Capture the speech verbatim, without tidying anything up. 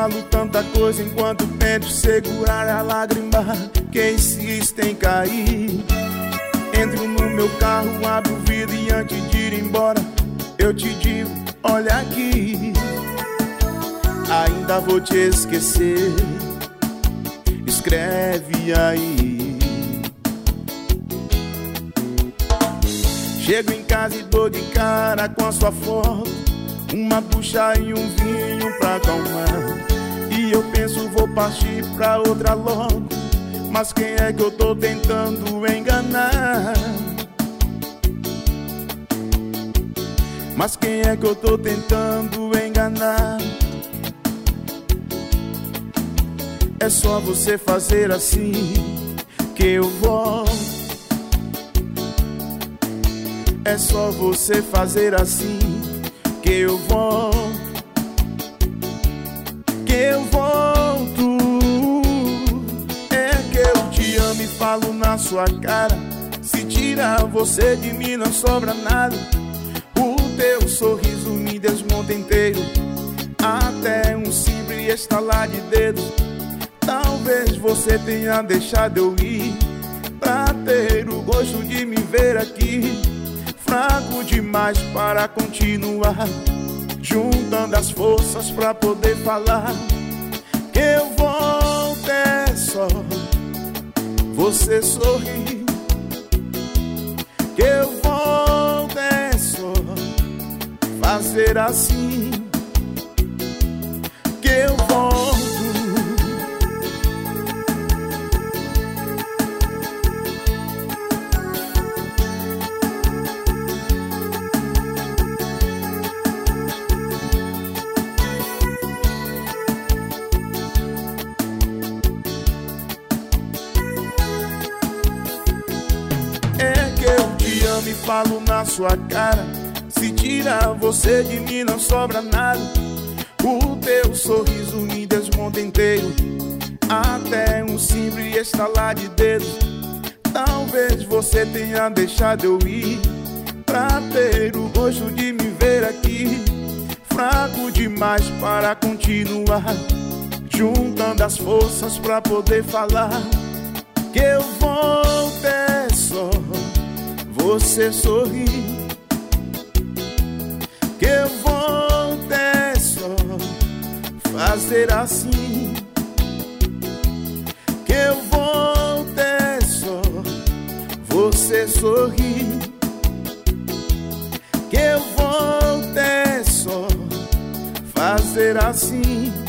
falo tanta coisa enquanto tento segurar a lágrima que insiste em cair. Entro no meu carro, abro o vidro e antes de ir embora eu te digo, olha aqui, ainda vou te esquecer. Escreve aí. Chego em casa e dou de cara com a sua foto, uma bucha e um vinho pra acalmar. E eu penso vou partir pra outra logo, mas quem é que eu tô tentando enganar? Mas quem é que eu tô tentando enganar? É só você fazer assim que eu volto. É só você fazer assim que eu volto. Que eu volto. É que eu te amo e falo na sua cara. Se tirar você de mim não sobra nada. O teu sorriso me desmonta inteiro, até um simples estalar de dedos. Talvez você tenha deixado eu ir pra ter o gosto de me ver aqui. Fraco demais para continuar, juntando as forças pra poder falar. Que eu volto é só você sorrir. Que eu volto é só fazer assim. Que eu volto. Me falo na sua cara. Se tirar você de mim não sobra nada. O teu sorriso me desmonta inteiro, até um simples estalar de dedos. Talvez você tenha deixado eu ir pra ter o gosto de me ver aqui. Fraco demais para continuar, juntando as forças pra poder falar. Que eu volto é só você sorrir. Que eu volto é só fazer assim. Que eu volto é só você sorrir. Que eu volto é só fazer assim.